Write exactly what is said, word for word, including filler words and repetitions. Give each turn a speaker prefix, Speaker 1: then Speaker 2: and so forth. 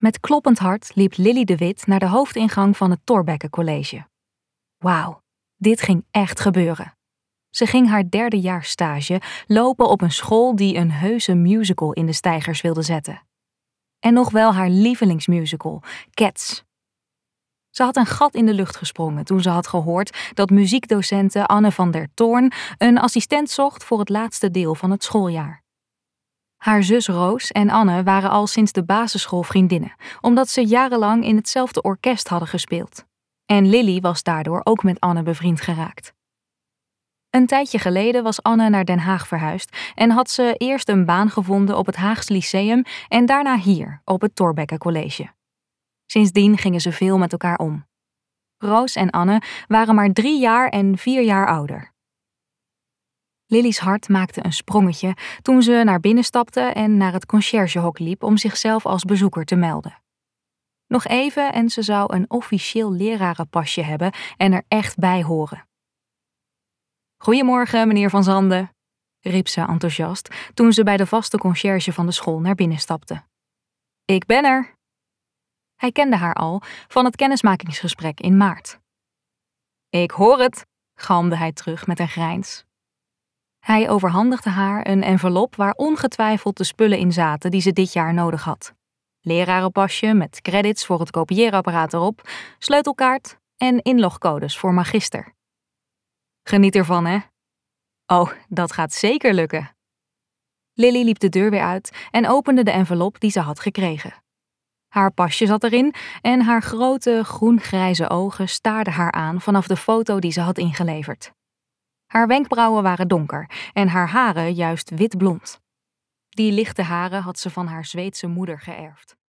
Speaker 1: Met kloppend hart liep Lily de Wit naar de hoofdingang van het Thorbecke College. Wauw, dit ging echt gebeuren. Ze ging haar derde jaar stage lopen op een school die een heuse musical in de steigers wilde zetten. En nog wel haar lievelingsmusical, Cats. Ze had een gat in de lucht gesprongen toen ze had gehoord dat muziekdocente Anne van der Toorn een assistent zocht voor het laatste deel van het schooljaar. Haar zus Roos en Anne waren al sinds de basisschool vriendinnen, omdat ze jarenlang in hetzelfde orkest hadden gespeeld. En Lily was daardoor ook met Anne bevriend geraakt. Een tijdje geleden was Anne naar Den Haag verhuisd en had ze eerst een baan gevonden op het Haags Lyceum en daarna hier, op het Thorbecke College. Sindsdien gingen ze veel met elkaar om. Roos en Anne waren maar drie jaar en vier jaar ouder. Lily's hart maakte een sprongetje toen ze naar binnen stapte en naar het conciërgehok liep om zichzelf als bezoeker te melden. Nog even en ze zou een officieel lerarenpasje hebben en er echt bij horen. Goedemorgen, meneer Van Zanden, riep ze enthousiast toen ze bij de vaste conciërge van de school naar binnen stapte. Ik ben er. Hij kende haar al van het kennismakingsgesprek in maart. Ik hoor het, galmde hij terug met een grijns. Hij overhandigde haar een envelop waar ongetwijfeld de spullen in zaten die ze dit jaar nodig had. Lerarenpasje met credits voor het kopieerapparaat erop, sleutelkaart en inlogcodes voor magister. Geniet ervan, hè? Oh, dat gaat zeker lukken. Lily liep de deur weer uit en opende de envelop die ze had gekregen. Haar pasje zat erin en haar grote groen-grijze ogen staarden haar aan vanaf de foto die ze had ingeleverd. Haar wenkbrauwen waren donker en haar haren juist witblond. Die lichte haren had ze van haar Zweedse moeder geërfd.